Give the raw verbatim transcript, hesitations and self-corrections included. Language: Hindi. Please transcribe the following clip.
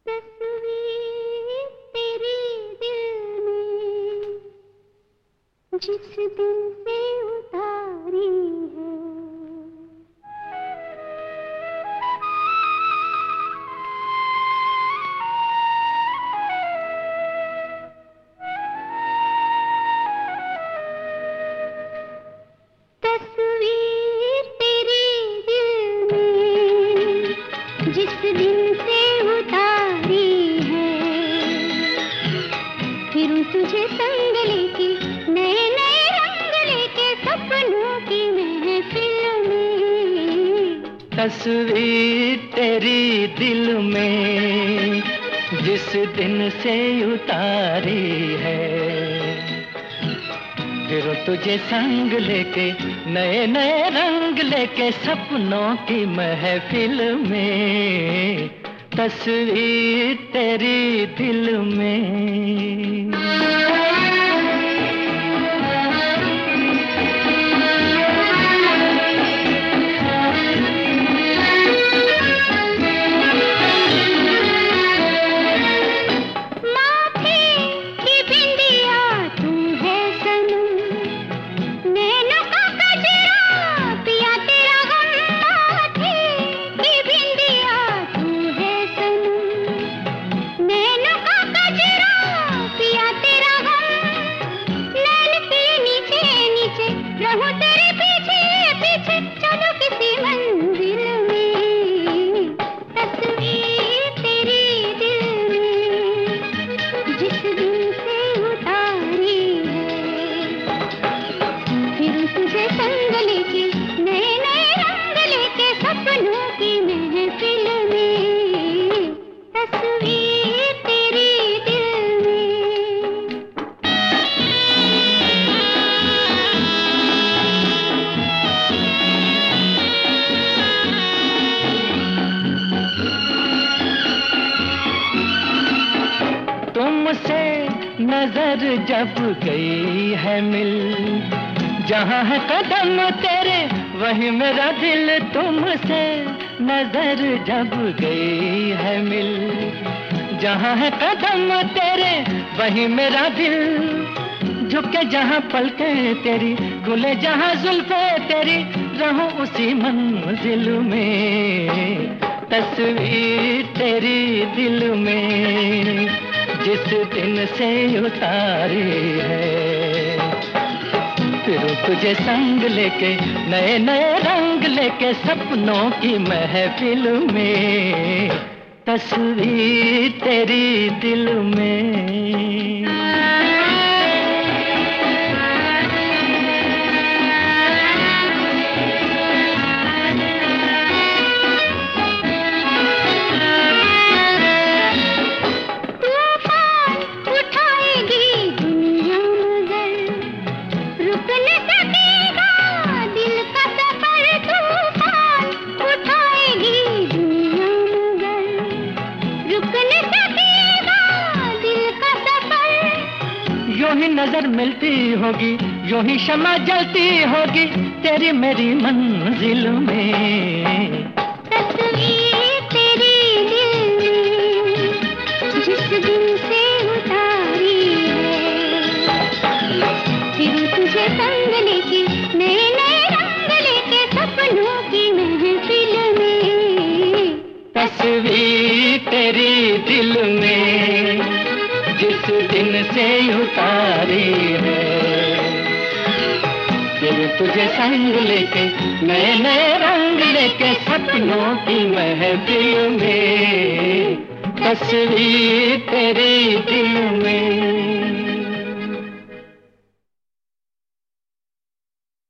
तस्वीर तेरे दिल में जिस दिन से उतारी है, तस्वीर तेरे दिल में जिस दिन से उतारी है, फिर तुझे संग लेके नए नए रंग लेके सपनों की महफिल में। तस्वीर तेरी दिल में जिस दिन से उतारी है, फिर तुझे संग लेके नए नए रंग लेके सपनों की महफिल में। तस्वीर तेरी दिल में। तुमसे नजर जब गई है मिल, जहाँ है कदम तेरे वही मेरा दिल। तुमसे नजर जब गई है मिल, जहाँ है कदम तेरे वही मेरा दिल। झुके जहाँ पलके तेरी, खुले जहाँ जुल्फे तेरी, रहूं उसी मंजिल में। तस्वीर तेरी दिल में जिस दिन से उतारी है, फिर तुझे संग लेके नए नए रंग लेके सपनों की महफिल में। तस्वीर तेरी दिल में। यूं ही नजर मिलती होगी, यूं ही शमा जलती होगी तेरी मेरी मंजिल में। तस्वीर तेरी दिल में जिस दिन से उतारी है, फिर तुझे संग लेके नए नए रंग लेके सपनों की महफिल में। तस्वीर तेरी दिल में जिस दिन से उतारी है, फिर तुझे संग लेके नए नए रंग लेके सपनों की महफिल में। तस्वीर तेरी दिल में।